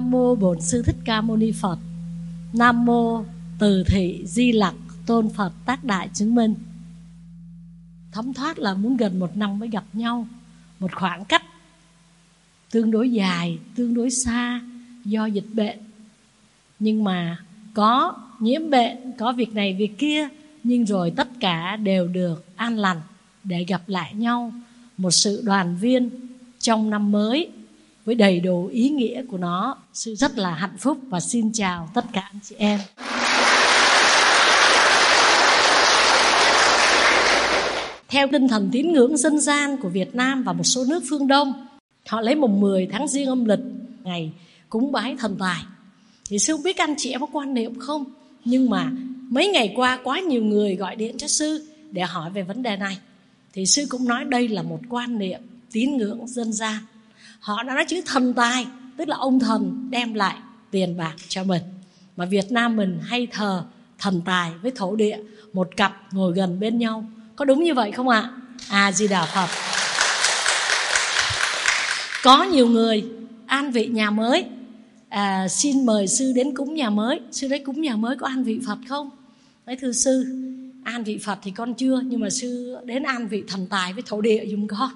Nam mô Bổn Sư Thích Ca Mâu Ni Phật. Nam mô Từ Thị Di Lặc Tôn Phật Tác Đại Chứng Minh. Thấm thoát là muốn gần 1 năm mới gặp nhau, một khoảng cách tương đối dài, tương đối xa do dịch bệnh. Nhưng mà có nhiễm bệnh, có việc này việc kia, nhưng rồi tất cả đều được an lành để gặp lại nhau, một sự đoàn viên trong năm mới với đầy đủ ý nghĩa của nó. Sư rất là hạnh phúc và xin chào tất cả anh chị em. Theo tinh thần tín ngưỡng dân gian của Việt Nam và một số nước phương Đông, họ lấy mùng 10 tháng Giêng âm lịch, ngày cúng bái thần tài. Thì sư không biết anh chị em có quan niệm không, nhưng mà mấy ngày qua quá nhiều người gọi điện cho sư để hỏi về vấn đề này. Thì sư cũng nói đây là một quan niệm tín ngưỡng dân gian. Họ đã nói chữ thần tài, tức là ông thần đem lại tiền bạc cho mình. Mà Việt Nam mình hay thờ thần tài với thổ địa, một cặp ngồi gần bên nhau. Có đúng như vậy không ạ? A Di Đà Phật. Có nhiều người an vị nhà mới, xin mời sư đến cúng nhà mới. Sư đấy cúng nhà mới có an vị Phật không? Nói thưa sư, an vị Phật thì con chưa, nhưng mà sư đến an vị thần tài với thổ địa giùm con.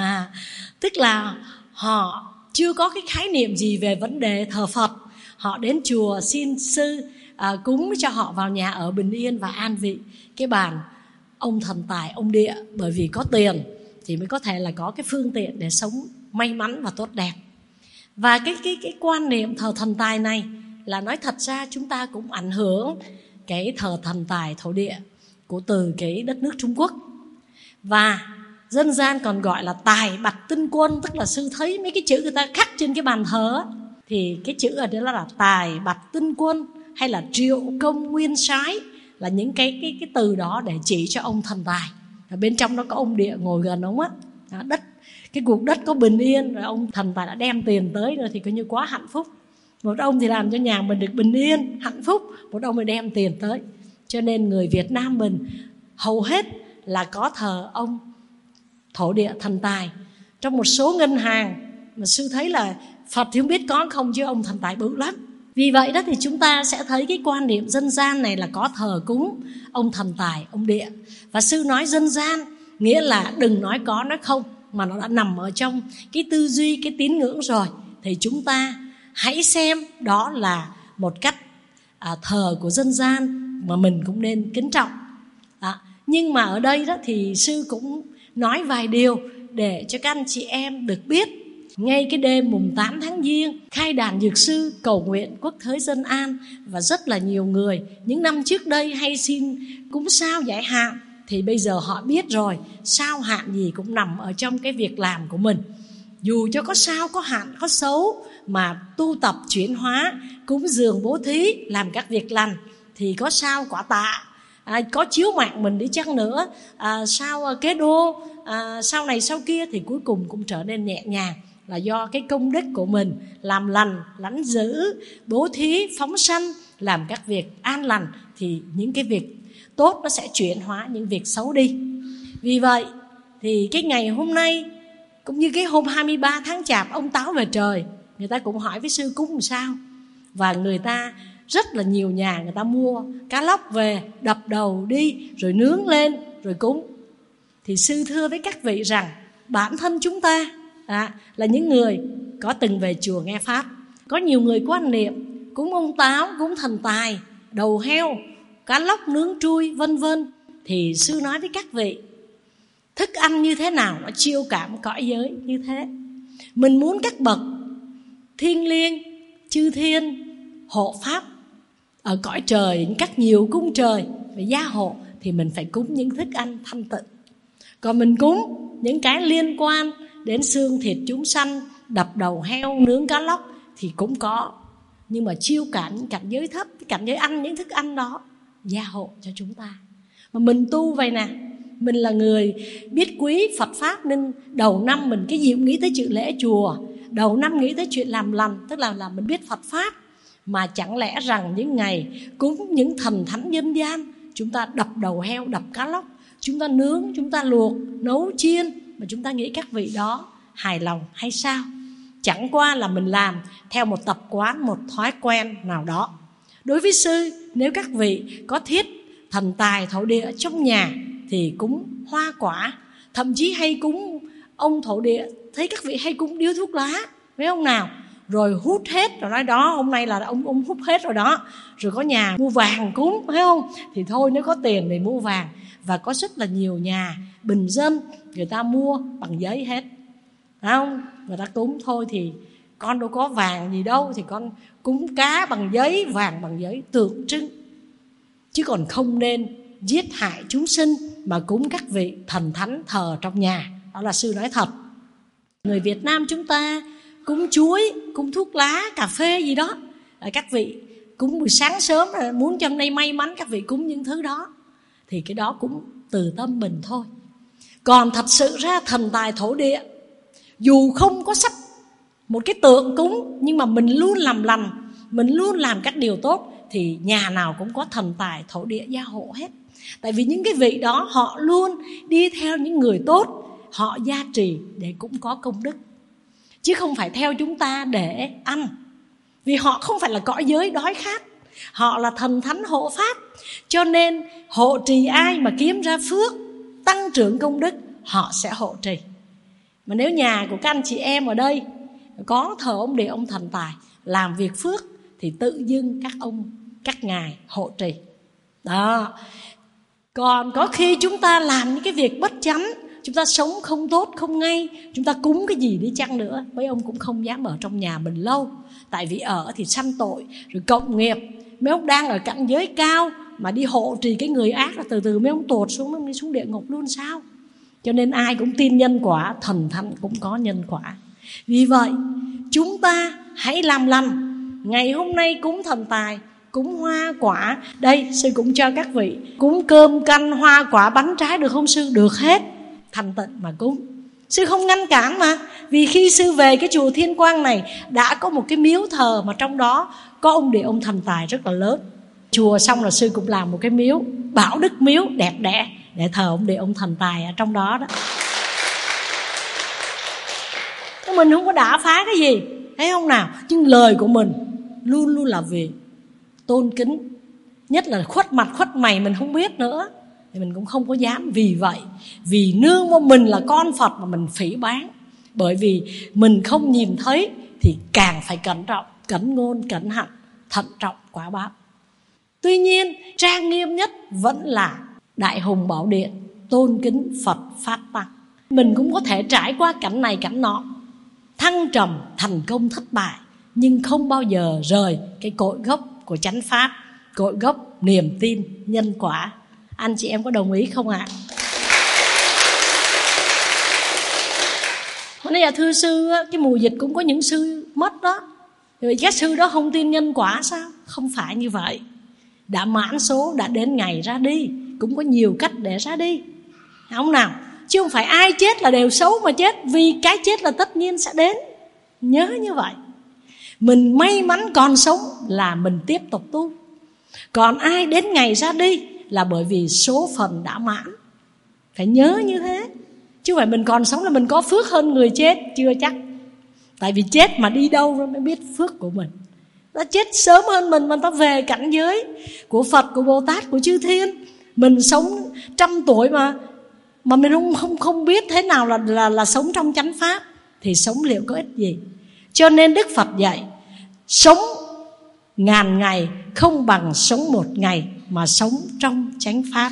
Tức là họ chưa có cái khái niệm gì về vấn đề thờ Phật. Họ đến chùa xin sư cúng cho họ vào nhà ở bình yên và an vị cái bàn ông thần tài, ông địa. Bởi vì có tiền thì mới có thể là có cái phương tiện để sống may mắn và tốt đẹp. Và cái quan niệm thờ thần tài này là nói thật ra chúng ta cũng ảnh hưởng cái thờ thần tài thổ địa của từ cái đất nước Trung Quốc. Và dân gian còn gọi là tài bạch tinh quân, tức là sư thấy mấy cái chữ người ta khắc trên cái bàn thờ thì cái chữ ở đó là tài bạch tinh quân hay là triệu công nguyên sái, là những cái từ đó để chỉ cho ông thần tài. Ở bên trong đó có ông địa ngồi gần ông á, đất, cái cuộc đất có bình yên, rồi ông thần tài đã đem tiền tới rồi thì coi như quá hạnh phúc. Một ông thì làm cho nhà mình được bình yên, hạnh phúc, một ông mới đem tiền tới. Cho nên người Việt Nam mình hầu hết là có thờ ông thổ địa thần tài. Trong một số ngân hàng mà sư thấy là Phật thì không biết có không, chứ ông thần tài bự lắm. Vì vậy đó thì chúng ta sẽ thấy cái quan niệm dân gian này là có thờ cúng ông thần tài, ông địa. Và sư nói dân gian nghĩa là đừng nói có nói không, mà nó đã nằm ở trong cái tư duy, cái tín ngưỡng rồi. Thì chúng ta hãy xem đó là một cách thờ của dân gian mà mình cũng nên kính trọng. Nhưng mà ở đây đó thì sư cũng nói vài điều để cho các anh chị em được biết. Ngay cái đêm mùng 8 tháng Giêng, khai đàn dược sư cầu nguyện quốc thới dân an. Và rất là nhiều người những năm trước đây hay xin cúng sao giải hạn, thì bây giờ họ biết rồi, sao hạn gì cũng nằm ở trong cái việc làm của mình. Dù cho có sao, có hạn, có xấu, mà tu tập chuyển hóa, cúng dường bố thí, làm các việc lành, thì có sao quả tạ, có chiếu mạng mình đi chăng nữa, sao kế đô, sau này sau kia, thì cuối cùng cũng trở nên nhẹ nhàng. Là do cái công đức của mình làm lành, lãnh giữ, bố thí, phóng sanh, làm các việc an lành, thì những cái việc tốt nó sẽ chuyển hóa những việc xấu đi. Vì vậy thì cái ngày hôm nay cũng như cái hôm 23 tháng Chạp ông Táo về trời, người ta cũng hỏi với sư cúng làm sao. Và người ta rất là nhiều nhà, người ta mua cá lóc về đập đầu đi, rồi nướng lên rồi cúng. Thì sư thưa với các vị rằng bản thân chúng ta là những người có từng về chùa nghe pháp. Có nhiều người quan niệm cúng ông Táo, cúng thần tài, đầu heo, cá lóc nướng trui vân vân. Thì sư nói với các vị, thức ăn như thế nào nó chiêu cảm cõi giới như thế. Mình muốn các bậc thiên liêng, chư thiên, hộ pháp ở cõi trời, các nhiều cung trời phải gia hộ, thì mình phải cúng những thức ăn thanh tịnh. Còn mình cúng những cái liên quan đến xương thịt chúng sanh, đập đầu heo, nướng cá lóc thì cũng có. Nhưng mà chiêu cảnh giới thấp, cảnh giới ăn những thức ăn đó gia hộ cho chúng ta. Mà mình tu vậy nè, mình là người biết quý Phật Pháp, nên đầu năm mình cái gì cũng nghĩ tới chuyện lễ chùa, đầu năm nghĩ tới chuyện làm lành, tức là mình biết Phật Pháp. Mà chẳng lẽ rằng những ngày cúng những thần thánh dân gian, chúng ta đập đầu heo, đập cá lóc, chúng ta nướng, chúng ta luộc, nấu chiên, mà chúng ta nghĩ các vị đó hài lòng hay sao? Chẳng qua là mình làm theo một tập quán, một thói quen nào đó. Đối với sư, nếu các vị có thiết thần tài thổ địa trong nhà thì cúng hoa quả, thậm chí hay cúng ông thổ địa. Thấy các vị hay cúng điếu thuốc lá, phải không nào? Rồi hút hết, rồi nói đó, hôm nay là ông hút hết rồi đó. Rồi có nhà mua vàng cúng, phải không? Thì thôi, nếu có tiền thì mua vàng. Và có rất là nhiều nhà bình dân người ta mua bằng giấy hết, phải không? Người ta cúng thôi thì con đâu có vàng gì đâu, thì con cúng cá bằng giấy, vàng bằng giấy, tượng trưng. Chứ còn không nên giết hại chúng sinh mà cúng các vị thần thánh thờ trong nhà. Đó là sư nói thật. Người Việt Nam chúng ta cúng chuối, cúng thuốc lá, cà phê gì đó, các vị cúng buổi sáng sớm là muốn cho hôm nay may mắn, các vị cúng những thứ đó. Thì cái đó cũng từ tâm mình thôi. Còn thật sự ra thần tài thổ địa, dù không có sắp một cái tượng cúng, nhưng mà mình luôn làm lành, mình luôn làm các điều tốt, thì nhà nào cũng có thần tài thổ địa gia hộ hết. Tại vì những cái vị đó họ luôn đi theo những người tốt, họ gia trì để cũng có công đức, chứ không phải theo chúng ta để ăn. Vì họ không phải là cõi giới đói khát, họ là thần thánh hộ pháp. Cho nên hộ trì ai mà kiếm ra phước, tăng trưởng công đức, họ sẽ hộ trì. Mà nếu nhà của các anh chị em ở đây có thờ ông địa, ông thần tài, làm việc phước, thì tự dưng các ngài hộ trì đó. Còn có khi chúng ta làm những cái việc bất chánh, chúng ta sống không tốt, không ngay, chúng ta cúng cái gì đi chăng nữa, mấy ông cũng không dám ở trong nhà mình lâu. Tại vì ở thì sanh tội, rồi cộng nghiệp. Mấy ông đang ở cảnh giới cao mà đi hộ trì cái người ác là từ từ mấy ông tuột xuống, mấy ông đi xuống địa ngục luôn sao? Cho nên ai cũng tin nhân quả, thần thánh cũng có nhân quả. Vì vậy chúng ta hãy làm lành. Ngày hôm nay cúng thần tài, cúng hoa quả. Đây sư cũng cho các vị cúng cơm canh hoa quả bánh trái được không sư? Được hết, thành tịnh mà cúng. Sư không ngăn cản mà. Vì khi sư về cái chùa Thiên Quang này đã có một cái miếu thờ mà trong đó có ông địa, ông thần tài rất là lớn. Chùa xong là sư cũng làm một cái miếu, Bảo Đức Miếu đẹp đẽ, để thờ ông địa, ông thần tài ở trong đó đó. Mình không có đả phá cái gì, thấy không nào? Nhưng lời của mình luôn luôn là vì tôn kính. Nhất là khuất mặt khuất mày mình không biết nữa, thì mình cũng không có dám. Vì vậy, vì nương vào mình là con Phật mà mình phỉ báng. Bởi vì mình không nhìn thấy thì càng phải cẩn trọng, cẩn ngôn, cẩn hạnh, thận trọng quả báo. Tuy nhiên trang nghiêm nhất vẫn là Đại Hùng Bảo Điện, tôn kính Phật Pháp Tăng. Mình cũng có thể trải qua cảnh này cảnh nọ, thăng trầm, thành công, thất bại, nhưng không bao giờ rời cái cội gốc của chánh pháp, cội gốc niềm tin, nhân quả. Anh chị em có đồng ý không ạ? Hôm nay là thưa sư, cái mùa dịch cũng có những sư mất đó. Rồi các sư đó không tin nhân quả sao? Không phải như vậy. Đã mãn số, đã đến ngày ra đi, cũng có nhiều cách để ra đi, không nào? Chứ không phải ai chết là đều xấu mà chết. Vì cái chết là tất nhiên sẽ đến. Nhớ như vậy. Mình may mắn còn sống là mình tiếp tục tu. Còn ai đến ngày ra đi là bởi vì số phận đã mãn. Phải nhớ như thế. Chứ không phải mình còn sống là mình có phước hơn người chết, chưa chắc. Tại vì chết mà đi đâu rồi mới biết phước của mình. Ta chết sớm hơn mình mà ta về cảnh giới của Phật, của Bồ Tát, của chư Thiên. Mình sống 100 tuổi mà mình không biết thế nào là sống trong chánh pháp, thì sống liệu có ích gì? Cho nên Đức Phật dạy, sống ngàn ngày không bằng sống một ngày mà sống trong chánh pháp.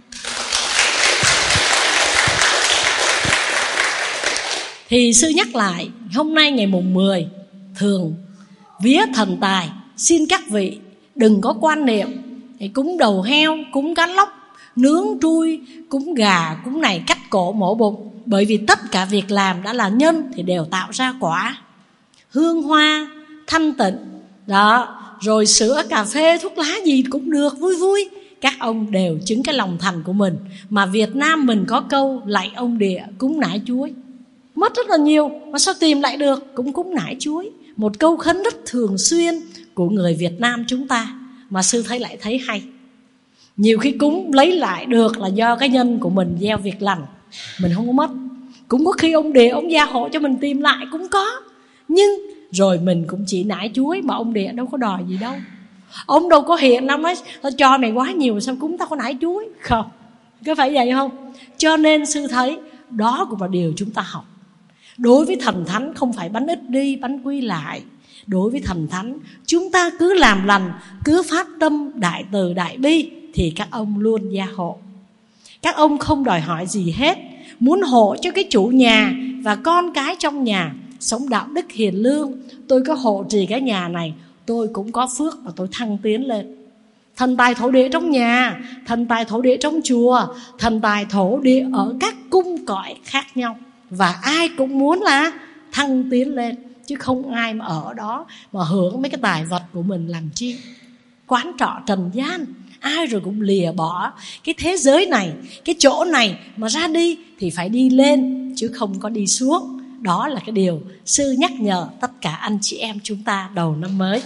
Thì sư nhắc lại, hôm nay ngày mùng 10 thường vía thần tài, xin các vị đừng có quan niệm cúng đầu heo, cúng cá lóc, nướng trui, cúng gà, cúng này, cắt cổ mổ bụng. Bởi vì tất cả việc làm đã là nhân thì đều tạo ra quả. Hương hoa thanh tịnh đó, rồi sữa, cà phê, thuốc lá gì cũng được, vui vui. Các ông đều chứng cái lòng thành của mình. Mà Việt Nam mình có câu lạy ông địa, cúng nải chuối. Mất rất là nhiều mà sao tìm lại được, cũng cúng nải chuối. Một câu khấn rất thường xuyên của người Việt Nam chúng ta, mà sư thấy lại thấy hay. Nhiều khi cúng lấy lại được là do cái nhân của mình gieo việc lành, mình không có mất. Cũng có khi ông địa, ông gia hộ cho mình tìm lại cũng có. Nhưng rồi mình cũng chỉ nải chuối, mà ông Địa đâu có đòi gì đâu. Ông đâu có hiện năm nói tao cho mày quá nhiều sao cúng tao có nải chuối. Không, có phải vậy không? Cho nên sư thấy đó cũng là điều chúng ta học. Đối với thần thánh không phải bánh ít đi, bánh quy lại. Đối với thần thánh, chúng ta cứ làm lành, cứ phát tâm đại từ đại bi, thì các ông luôn gia hộ. Các ông không đòi hỏi gì hết, muốn hộ cho cái chủ nhà và con cái trong nhà sống đạo đức hiền lương. Tôi có hộ trì cái nhà này, tôi cũng có phước và tôi thăng tiến lên. Thần tài thổ địa trong nhà, thần tài thổ địa trong chùa, thần tài thổ địa ở các cung cõi khác nhau. Và ai cũng muốn là thăng tiến lên, chứ không ai mà ở đó mà hưởng mấy cái tài vật của mình làm chi. Quán trọ trần gian, ai rồi cũng lìa bỏ cái thế giới này, cái chỗ này mà ra đi thì phải đi lên chứ không có đi xuống. Đó là cái điều sư nhắc nhở tất cả anh chị em chúng ta đầu năm mới.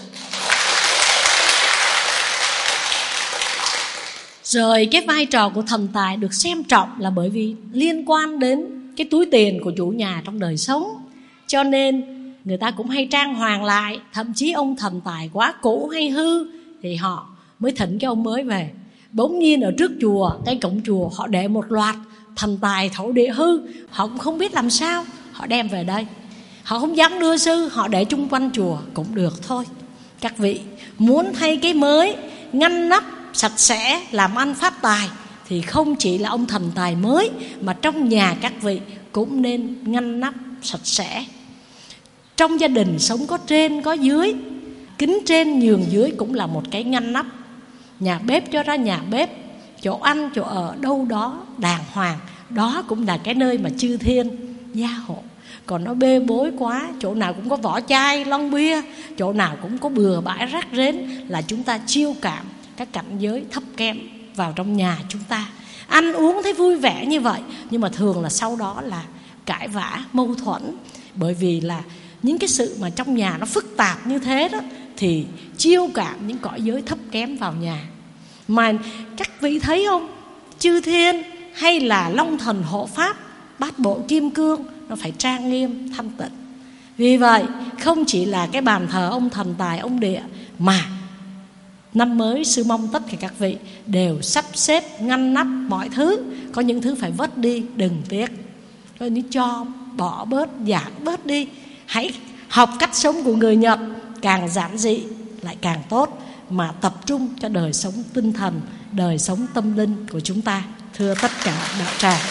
Rồi cái vai trò của thần tài được xem trọng là bởi vì liên quan đến cái túi tiền của chủ nhà trong đời sống. Cho nên người ta cũng hay trang hoàng lại. Thậm chí ông thần tài quá cũ hay hư thì họ mới thỉnh cái ông mới về. Bỗng nhiên ở trước chùa, cái cổng chùa họ để một loạt thần tài thổ địa hư. Họ cũng không biết làm sao, họ đem về đây. Họ không dám đưa sư, họ để chung quanh chùa cũng được thôi. Các vị muốn thay cái mới, ngăn nắp, sạch sẽ, làm ăn phát tài, thì không chỉ là ông thần tài mới, mà trong nhà các vị cũng nên ngăn nắp sạch sẽ. Trong gia đình sống có trên có dưới, kính trên nhường dưới cũng là một cái ngăn nắp. Nhà bếp cho ra nhà bếp, chỗ ăn chỗ ở đâu đó đàng hoàng. Đó cũng là cái nơi mà chư thiên gia hộ. Còn nó bê bối quá, chỗ nào cũng có vỏ chai, lon bia, chỗ nào cũng có bừa bãi rác rến, là chúng ta chiêu cảm các cảnh giới thấp kém vào trong nhà chúng ta. Ăn uống thấy vui vẻ như vậy, nhưng mà thường là sau đó là cãi vã, mâu thuẫn. Bởi vì là những cái sự mà trong nhà nó phức tạp như thế đó, thì chiêu cảm những cõi giới thấp kém vào nhà. Mà các vị thấy không, chư thiên hay là long thần hộ pháp, bát bộ kim cương, nó phải trang nghiêm thanh tịnh. Vì vậy không chỉ là cái bàn thờ ông thần tài ông địa, mà năm mới sư mong tất cả các vị đều sắp xếp ngăn nắp mọi thứ. Có những thứ phải vứt đi, đừng tiếc. Có những cho bỏ bớt, giảm bớt đi. Hãy học cách sống của người Nhật, càng giản dị lại càng tốt, mà tập trung cho đời sống tinh thần, đời sống tâm linh của chúng ta. Thưa tất cả đạo tràng,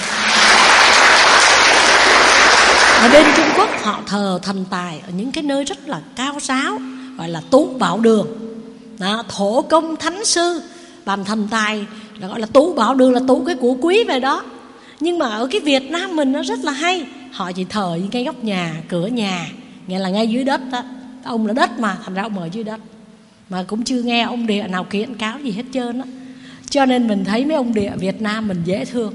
ở bên Trung Quốc họ thờ thần tài ở những cái nơi rất là cao ráo, gọi là tú bảo đường. Đó, thổ công thánh sư, bàn thần tài là gọi là tú bảo đường, là tú cái của quý về đó. Nhưng mà ở cái Việt Nam mình nó rất là hay, họ chỉ thờ những cái góc nhà, cửa nhà, nghĩa là ngay dưới đất đó. Ông là đất mà, thành ra ông ở dưới đất. Mà cũng chưa nghe ông địa nào kiện cáo gì hết trơn á. Cho nên mình thấy mấy ông địa Việt Nam mình dễ thương.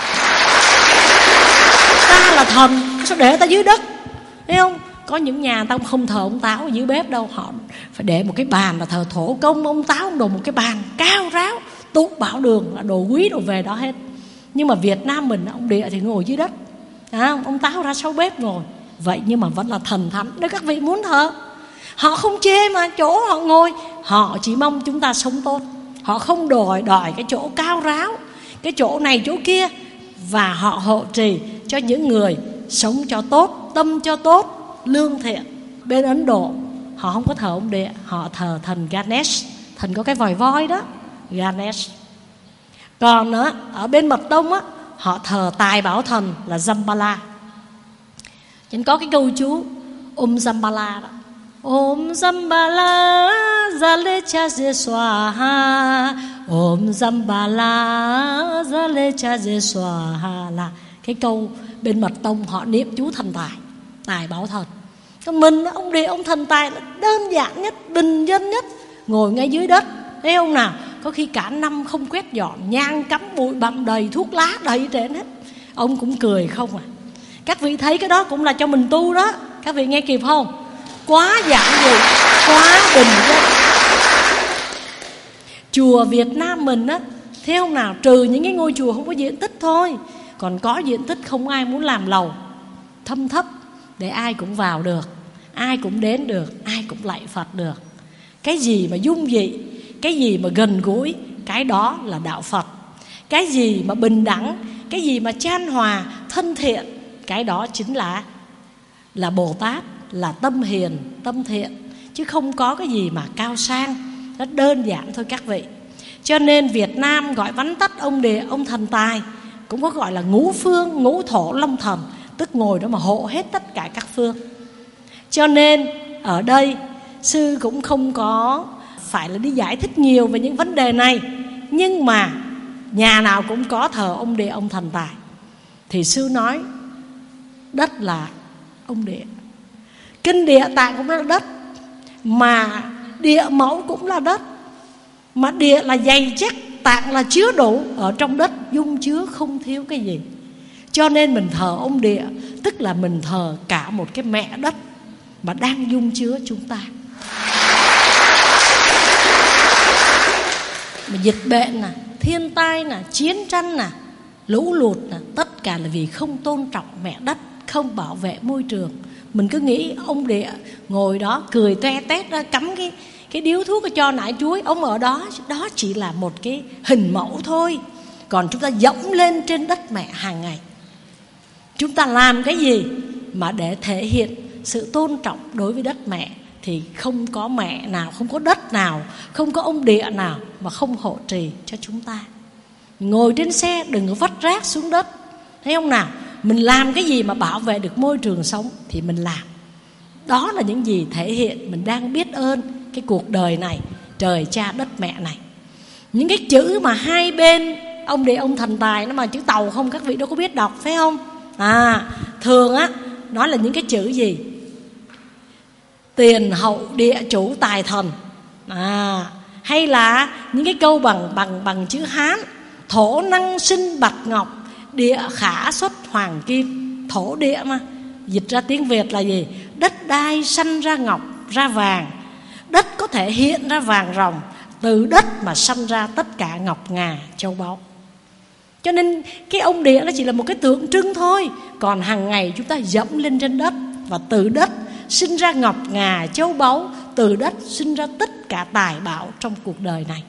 Ta là thần, sao để ta dưới đất? Thấy không? Có những nhà ta không thờ ông Táo ở dưới bếp đâu, họ phải để một cái bàn là thờ thổ công. Ông Táo ông đồ một cái bàn cao ráo, tú bảo đường là đồ quý đồ về đó hết. Nhưng mà Việt Nam mình, ông địa thì ngồi dưới đất, ông Táo ra sau bếp ngồi. Vậy nhưng mà vẫn là thần thánh. Nếu các vị muốn thờ, họ không chê mà chỗ họ ngồi, họ chỉ mong chúng ta sống tốt. Họ không đòi cái chỗ cao ráo, cái chỗ này chỗ kia. Và họ hộ trì cho những người sống cho tốt, tâm cho tốt, lương thiện. Bên Ấn Độ họ không có thờ ông địa, họ thờ thần Ganesh, thần có cái vòi voi đó, Ganesh. Còn ở bên Mật Tông á, họ thờ tài bảo thần là Zambala. Chính có cái câu chú Zambala đó. Zambala Zalecha Swaha, Zambala Zalecha Swaha, là cái câu bên Mật Tông họ niệm chú thần tài, tài bảo thần. Còn mình ông địa ông thần tài là đơn giản nhất, bình dân nhất, ngồi ngay dưới đất. Thấy không nào? Có khi cả năm không quét dọn, nhang cắm bụi bặm đầy, thuốc lá đầy trên hết. Ông cũng cười không à. Các vị thấy cái đó cũng là cho mình tu đó. Các vị nghe kịp không? Quá giản dị, quá bình dân. Chùa Việt Nam mình á, thấy không nào? Trừ những cái ngôi chùa không có diện tích thôi, còn có diện tích không ai muốn làm lầu thâm thấp để ai cũng vào được. ai cũng đến được, ai cũng lạy Phật được. Cái gì mà dung dị, cái gì mà gần gũi, cái đó là đạo Phật. Cái gì mà bình đẳng, cái gì mà chan hòa, thân thiện, cái đó chính là Bồ Tát, là tâm hiền, tâm thiện. Chứ không có cái gì mà cao sang, rất đơn giản thôi các vị. Cho nên Việt Nam gọi vắn tắt ông thần tài, cũng có gọi là ngũ phương, ngũ thổ, long thần, tức ngồi đó mà hộ hết tất cả các phương. Cho nên ở đây sư cũng không có phải là đi giải thích nhiều về những vấn đề này. Nhưng mà nhà nào cũng có thờ ông thần tài, thì sư nói đất là ông địa. Kinh Địa Tạng cũng là đất, mà địa mẫu cũng là đất. Mà địa là dày chắc, tạng là chứa đủ. Ở trong đất dung chứa không thiếu cái gì. Cho nên mình thờ ông địa, tức là mình thờ cả một cái mẹ đất mà đang dung chứa chúng ta. Mà dịch bệnh nè, thiên tai nè, chiến tranh nè, lũ lụt nè, tất cả là vì không tôn trọng mẹ đất, không bảo vệ môi trường. Mình cứ nghĩ ông địa ngồi đó cười toe tét ra, cắm cái điếu thuốc cho nải chuối, ông ở đó, đó chỉ là một cái hình mẫu thôi. Còn chúng ta dẫm lên trên đất mẹ hàng ngày. Chúng ta làm cái gì mà để thể hiện sự tôn trọng đối với đất mẹ, thì không có mẹ nào, không có đất nào, không có ông địa nào mà không hộ trì cho chúng ta. Ngồi trên xe đừng có vắt rác xuống đất, thấy không nào? Mình làm cái gì mà bảo vệ được môi trường sống thì mình làm. Đó là những gì thể hiện mình đang biết ơn cái cuộc đời này, trời cha đất mẹ này. Những cái chữ mà hai bên ông địa ông thần tài, nó mà chữ Tàu không, các vị đâu có biết đọc, phải không? Thường á, nó là những cái chữ gì? Tiền hậu địa chủ tài thần. Hay là những cái câu bằng chữ Hán: thổ năng sinh bạch ngọc, địa khả xuất hoàng kim. Thổ địa mà dịch ra tiếng Việt là gì? Đất đai sanh ra ngọc, ra vàng. Đất có thể hiện ra vàng ròng, từ đất mà sanh ra tất cả ngọc ngà châu báu. Cho nên cái ông địa nó chỉ là một cái tượng trưng thôi. Còn hàng ngày chúng ta dẫm lên trên đất, và từ đất sinh ra ngọc ngà châu báu, từ đất sinh ra tất cả tài bảo trong cuộc đời này.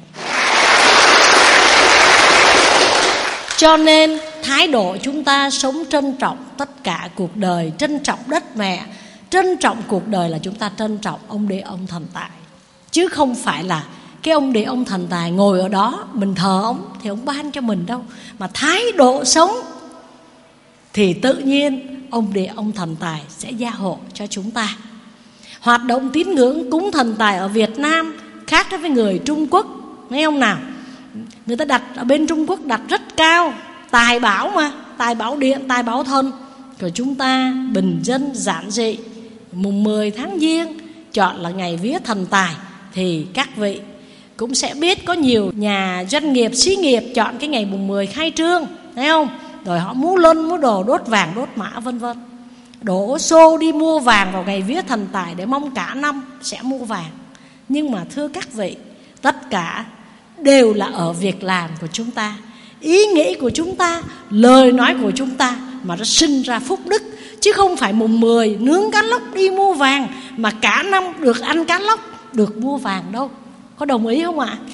Cho nên thái độ chúng ta sống trân trọng tất cả cuộc đời, trân trọng đất mẹ, trân trọng cuộc đời là chúng ta trân trọng ông địa ông thần tài. Chứ không phải là cái ông địa ông thần tài ngồi ở đó mình thờ ông thì ông ban cho mình đâu. Mà thái độ sống thì tự nhiên ông địa ông thần tài sẽ gia hộ cho chúng ta. Hoạt động tín ngưỡng cúng thần tài ở Việt Nam khác với người Trung Quốc, thấy không nào? Người ta đặt ở bên Trung Quốc đặt rất cao, tài bảo mà, tài bảo điện, tài bảo thần. Rồi chúng ta bình dân giản dị, mùng 10 tháng Giêng chọn là ngày vía thần tài. Thì các vị cũng sẽ biết có nhiều nhà doanh nghiệp, xí nghiệp chọn cái ngày mùng 10 khai trương, thấy không? Rồi họ múa lân, múa đồ, đốt vàng, đốt mã vân vân. Đổ xô đi mua vàng vào ngày vía thần tài để mong cả năm sẽ mua vàng. Nhưng mà thưa các vị, tất cả đều là ở việc làm của chúng ta, ý nghĩ của chúng ta, lời nói của chúng ta mà nó sinh ra phúc đức. Chứ không phải mùng 10 nướng cá lóc đi mua vàng mà cả năm được ăn cá lóc, được mua vàng đâu. Có đồng ý không ạ?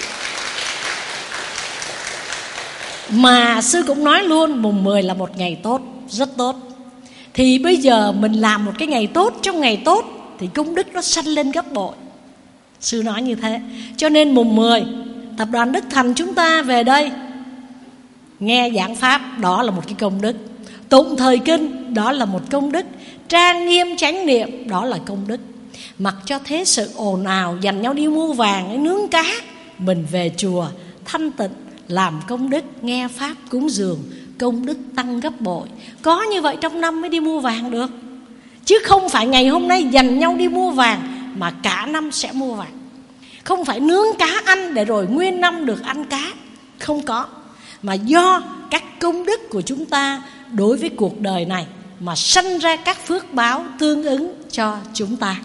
Mà sư cũng nói luôn, mùng 10 là một ngày tốt, rất tốt. Thì bây giờ mình làm một cái ngày tốt, trong ngày tốt thì công đức nó sanh lên gấp bội. Sư nói như thế. Cho nên mùng 10 Tập đoàn Đức Thành chúng ta về đây nghe giảng pháp, đó là một cái công đức. Tụng thời kinh, đó là một công đức. Trang nghiêm chánh niệm, đó là công đức. Mặc cho thế sự ồn ào, dành nhau đi mua vàng, nướng cá, mình về chùa thanh tịnh làm công đức, nghe pháp cúng dường, công đức tăng gấp bội. Có như vậy trong năm mới đi mua vàng được. Chứ không phải ngày hôm nay dành nhau đi mua vàng mà cả năm sẽ mua vàng. Không phải nướng cá ăn để rồi nguyên năm được ăn cá, không có. Mà do các công đức của chúng ta đối với cuộc đời này mà sanh ra các phước báo tương ứng cho chúng ta.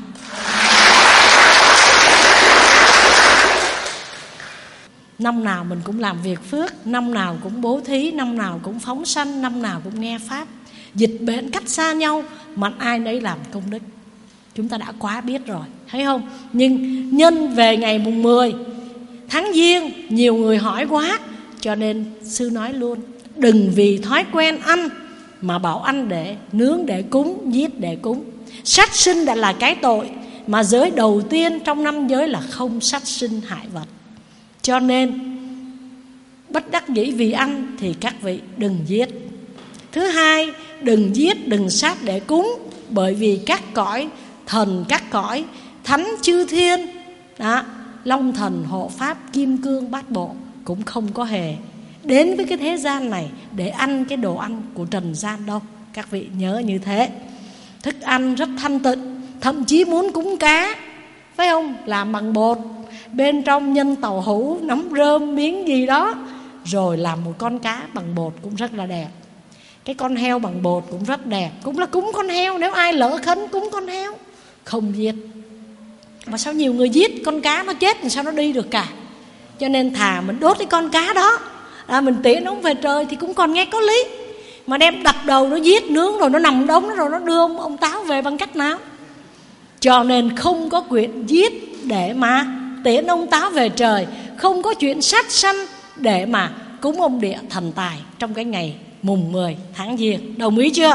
Năm nào mình cũng làm việc phước, năm nào cũng bố thí, năm nào cũng phóng sanh, năm nào cũng nghe pháp. Dịch bệnh cách xa nhau mà ai nấy làm công đức. Chúng ta đã quá biết rồi, thấy không? Nhưng nhân về ngày mùng 10 tháng Giêng, nhiều người hỏi quá, cho nên sư nói luôn, đừng vì thói quen ăn mà bảo ăn để nướng để cúng, giết để cúng. Sát sinh đã là cái tội mà giới đầu tiên trong năm giới là không sát sinh hại vật. Cho nên bất đắc dĩ vì ăn thì các vị đừng giết. Thứ hai, đừng giết, đừng sát để cúng, bởi vì các cõi thần, các cõi thánh chư thiên đó, long thần hộ pháp kim cương bát bộ cũng không có hề đến với cái thế gian này để ăn cái đồ ăn của trần gian đâu. Các vị nhớ như thế. Thức ăn rất thanh tịnh, thậm chí muốn cúng cá, phải không, làm bằng bột, bên trong nhân tàu hũ, nấm rơm, miếng gì đó, rồi làm một con cá bằng bột cũng rất là đẹp. Cái con heo bằng bột cũng rất đẹp, cũng là cúng con heo. Nếu ai lỡ khấn cúng con heo, không giết. Mà sao nhiều người giết con cá nó chết, làm sao nó đi được cả. Cho nên thà mình đốt cái con cá đó, mình tiễn ông về trời thì cũng còn nghe có lý. Mà đem đập đầu nó giết nướng rồi nó nằm đống rồi nó đưa ông Táo về bằng cách nào? Cho nên không có chuyện giết để mà tiễn ông Táo về trời, không có chuyện sát sanh để mà cúng ông địa thần tài trong cái ngày mùng 10 tháng Giêng. Đồng ý chưa?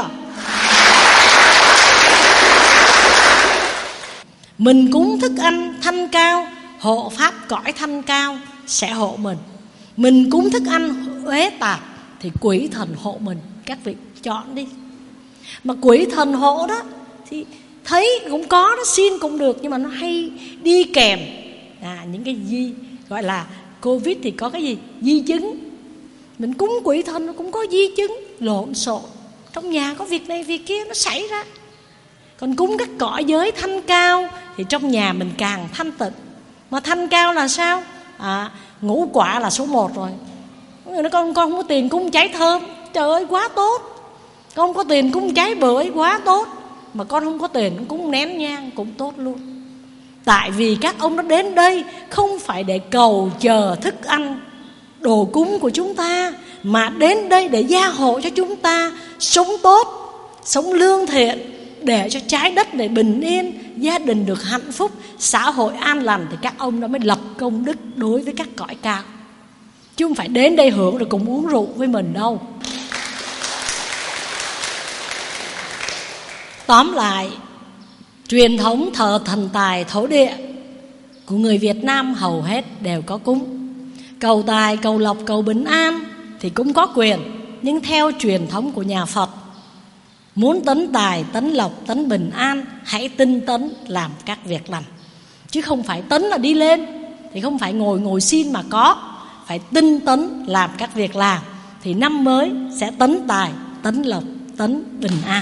Mình cúng thức ăn thanh cao, hộ pháp cõi thanh cao sẽ hộ mình. Mình cúng thức ăn uế tạp thì quỷ thần hộ mình. Các vị chọn đi. Mà quỷ thần hộ đó thì thấy cũng có đó, xin cũng được, nhưng mà nó hay đi kèm những cái gì gọi là Covid thì có cái gì? Di chứng. Mình cúng quỷ thần nó cũng có di chứng lộn xộn. Trong nhà có việc này việc kia nó xảy ra. Còn cúng các cõi giới thanh cao thì trong nhà mình càng thanh tịnh. Mà thanh cao là sao? Ngũ quả là số 1 rồi. Người nói con không có tiền cúng trái thơm, trời ơi quá tốt. Con không có tiền cúng trái bưởi, quá tốt. Mà con không có tiền cúng nén nhang cũng tốt luôn. Tại vì các ông đã đến đây không phải để cầu chờ thức ăn đồ cúng của chúng ta, mà đến đây để gia hộ cho chúng ta sống tốt, sống lương thiện, để cho trái đất này bình yên, gia đình được hạnh phúc, xã hội an lành, thì các ông đã mới lập công đức đối với các cõi cao. Chứ không phải đến đây hưởng rồi cùng uống rượu với mình đâu. Tóm lại, truyền thống thờ thần tài thổ địa của người Việt Nam hầu hết đều có cúng. Cầu tài, cầu lộc, cầu bình an thì cũng có quyền. Nhưng theo truyền thống của nhà Phật, muốn tấn tài, tấn lộc, tấn bình an, hãy tinh tấn làm các việc lành. Chứ không phải tấn là đi lên, thì không phải ngồi xin mà có. Phải tinh tấn làm các việc làm, thì năm mới sẽ tấn tài, tấn lộc, tấn bình an.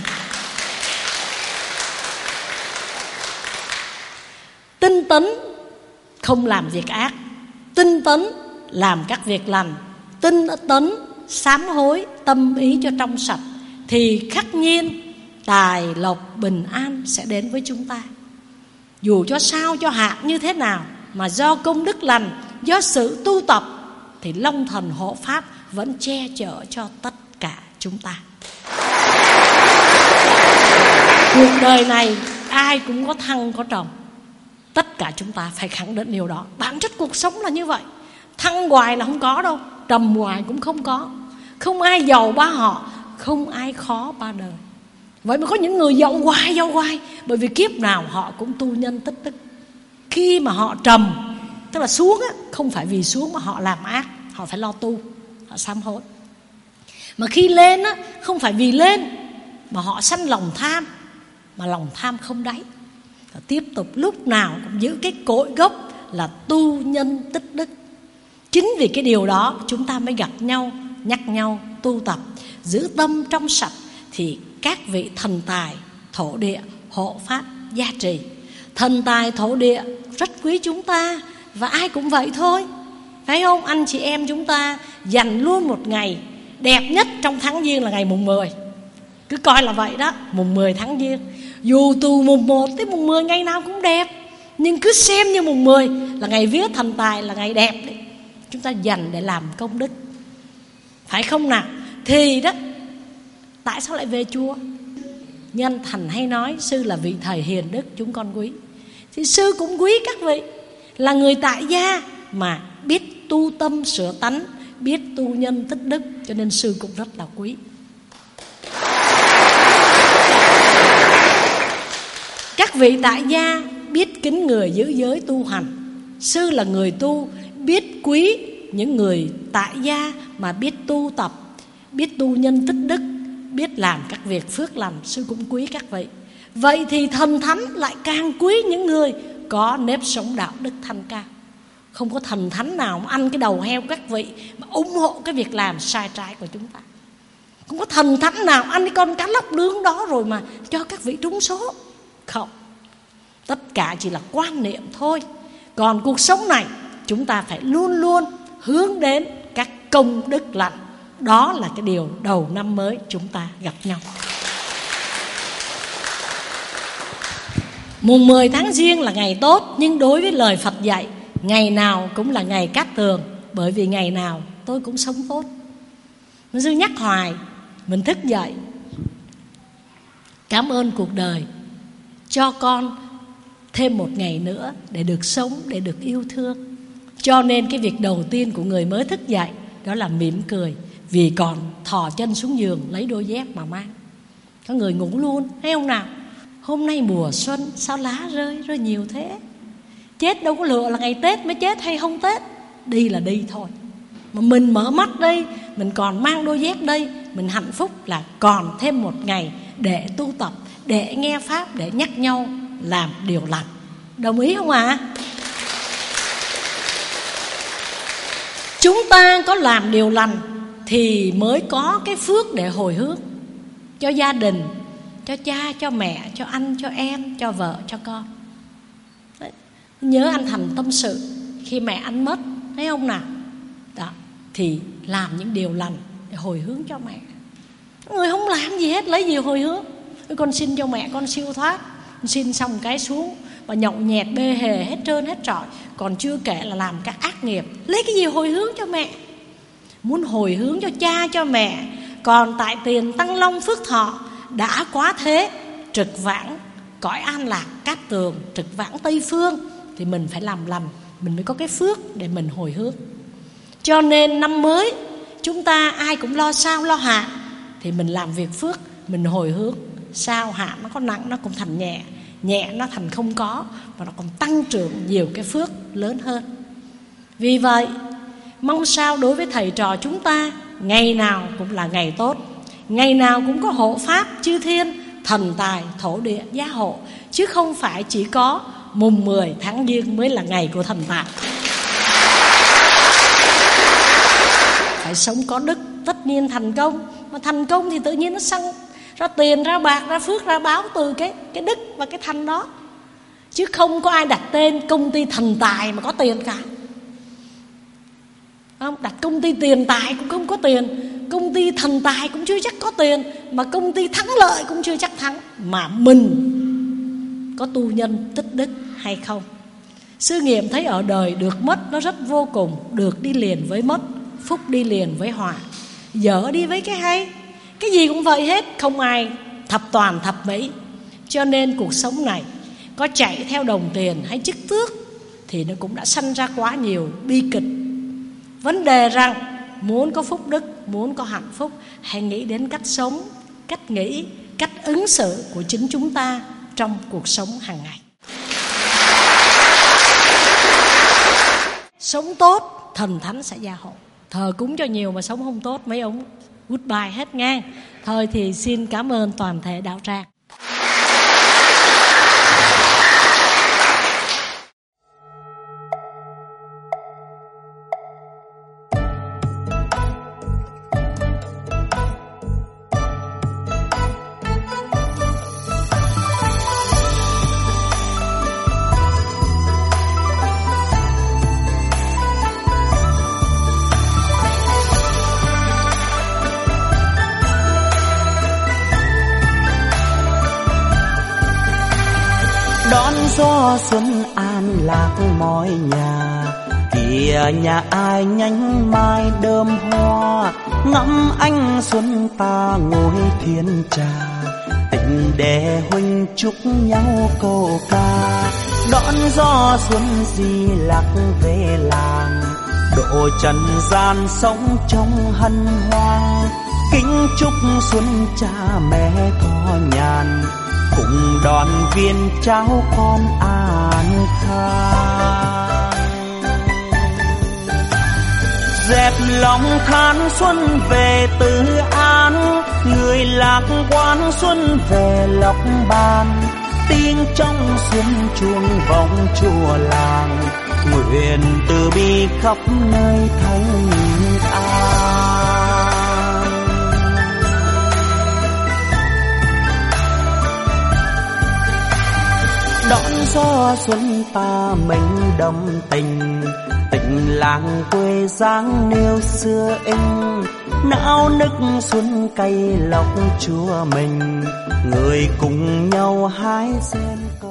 Tinh tấn không làm việc ác, tinh tấn làm các việc lành, tinh tấn sám hối tâm ý cho trong sạch, thì khắc nhiên tài lộc bình an sẽ đến với chúng ta. Dù cho sao cho hạt như thế nào, mà do công đức lành, do sự tu tập, thì long thần hộ pháp vẫn che chở cho tất cả chúng ta. Cuộc đời này ai cũng có thăng có trầm. Tất cả chúng ta phải khẳng định điều đó. Bản chất cuộc sống là như vậy. Thăng hoài là không có đâu, trầm hoài cũng không có. Không ai giàu ba họ, không ai khó ba đời. Vậy mà có những người giàu hoài, bởi vì kiếp nào họ cũng tu nhân tích đức. Khi mà họ trầm, tức là xuống á, không phải vì xuống mà họ làm ác, họ phải lo tu, họ sám hối. Mà khi lên á, không phải vì lên mà họ sanh lòng tham, mà lòng tham không đáy. Và tiếp tục lúc nào cũng giữ cái cội gốc là tu nhân tích đức. Chính vì cái điều đó chúng ta mới gặp nhau, nhắc nhau tu tập, giữ tâm trong sạch, thì các vị thần tài thổ địa hộ pháp gia trì. Thần tài thổ địa rất quý chúng ta, và ai cũng vậy thôi, phải không? Anh chị em chúng ta dành luôn một ngày đẹp nhất trong tháng Giêng là ngày mùng 10. Cứ coi là vậy đó, mùng 10 tháng Giêng. Dù từ mùng 1 tới mùng 10 ngày nào cũng đẹp, nhưng cứ xem như mùng 10 là ngày vía thần tài, là ngày đẹp đấy. Chúng ta dành để làm công đức, phải không nào? Thì đó, tại sao lại về chùa? Nhân Thành hay nói sư là vị thầy hiền đức chúng con quý. Thì sư cũng quý các vị, là người tại gia mà biết tu tâm sửa tánh, biết tu nhân tích đức, cho nên sư cũng rất là quý. Các vị tại gia biết kính người giữ giới tu hành. Sư là người tu, biết quý những người tại gia mà biết tu tập, biết tu nhân tích đức, biết làm các việc phước lành. Sư cũng quý các vị. Vậy thì thần thánh lại càng quý những người có nếp sống đạo đức thanh cao. Không có thần thánh nào mà ăn cái đầu heo các vị mà ủng hộ cái việc làm sai trái của chúng ta. Không có thần thánh nào ăn cái con cá lóc nướng đó rồi mà cho các vị trúng số. Không. Tất cả chỉ là quan niệm thôi. Còn cuộc sống này chúng ta phải luôn luôn hướng đến các công đức lành. Đó là cái điều đầu năm mới chúng ta gặp nhau. Mùng 10 tháng Giêng là ngày tốt, nhưng đối với lời Phật dạy, ngày nào cũng là ngày cát tường. Bởi vì ngày nào tôi cũng sống tốt. Sư nhắc hoài, mình thức dậy cảm ơn cuộc đời cho con thêm một ngày nữa để được sống, để được yêu thương. Cho nên cái việc đầu tiên của người mới thức dậy đó là mỉm cười, vì còn thò chân xuống giường lấy đôi dép mà mang. Có người ngủ luôn, thấy không nào? Hôm nay mùa xuân sao lá rơi nhiều thế? Chết đâu có lựa là ngày Tết mới chết hay không Tết. Đi là đi thôi. Mà mình mở mắt đây, mình còn mang đôi dép đây, mình hạnh phúc là còn thêm một ngày để tu tập, để nghe Pháp, để nhắc nhau làm điều lành. Đồng ý không ạ? Chúng ta có làm điều lành thì mới có cái phước để hồi hướng cho gia đình, cho cha, cho mẹ, cho anh, cho em, cho vợ, cho con. Đấy. Nhớ anh Thành tâm sự khi mẹ anh mất, thấy không nào? Đó, thì làm những điều lành để hồi hướng cho mẹ. Người không làm gì hết, lấy gì hồi hướng? Con xin cho mẹ con siêu thoát. Con xin xong cái xuống và nhậu nhẹt bê hề hết trơn hết trọi. Còn chưa kể là làm các ác nghiệp. Lấy cái gì hồi hướng cho mẹ? Muốn hồi hướng cho cha, cho mẹ. Còn tại tiền Tăng Long Phước Thọ đã quá thế, trực vãng cõi an lạc cát tường, trực vãng Tây Phương, thì mình phải làm lành, mình mới có cái phước để mình hồi hướng. Cho nên năm mới chúng ta ai cũng lo sao lo hạ, thì mình làm việc phước, mình hồi hướng. Sao hạ nó có nặng nó cũng thành nhẹ, nhẹ nó thành không có, và nó còn tăng trưởng nhiều cái phước lớn hơn. Vì vậy mong sao đối với thầy trò chúng ta, ngày nào cũng là ngày tốt, ngày nào cũng có hộ pháp chư thiên, thần tài, thổ địa gia hộ, chứ không phải chỉ có mùng 10 tháng Giêng mới là ngày của thần tài. Phải sống có đức, tất nhiên thành công. Mà thành công thì tự nhiên nó sanh ra tiền, ra bạc, ra phước, ra báo từ cái đức và cái thành đó. Chứ không có ai đặt tên công ty thần tài mà có tiền cả. Không, đặt công ty tiền tài cũng không có tiền, công ty thần tài cũng chưa chắc có tiền, mà công ty thắng lợi cũng chưa chắc thắng. Mà mình có tu nhân tích đức hay không? Sư nghiệm thấy ở đời được mất nó rất vô cùng. Được đi liền với mất, phúc đi liền với họa, dở đi với cái hay. Cái gì cũng vậy hết, không ai thập toàn thập mỹ. Cho nên cuộc sống này có chạy theo đồng tiền hay chức tước thì nó cũng đã sanh ra quá nhiều bi kịch. Vấn đề rằng muốn có phúc đức, muốn có hạnh phúc, hãy nghĩ đến cách sống, cách nghĩ, cách ứng xử của chính chúng ta trong cuộc sống hàng ngày. Sống tốt, thần thánh sẽ gia hộ. Thờ cúng cho nhiều mà sống không tốt, mấy ông goodbye hết ngang. Thôi thì xin cảm ơn toàn thể đạo tràng. Gió xuân an lạc mọi nhà, kìa nhà ai nhánh mai đơm hoa, ngắm ánh xuân ta ngồi thiên trà, tình tình để huynh chúc nhau câu ca. Đón gió xuân di lặc về làng, độ trần gian sống trong hân hoan. Kính chúc xuân cha mẹ có nhàn, cùng đón viên cháu con an khang. Dẹp lòng than xuân về Từ An, người lạc quan xuân về Lộc Ban. Tiếng trong xuân chuông vọng chùa làng, nguyện từ bi khắp nơi thanh an. Đón gió xuân ta mình đậm tình, tình làng quê dáng nêu xưa in. Náo nức xuân cây lộc chùa mình, người cùng nhau hái sen.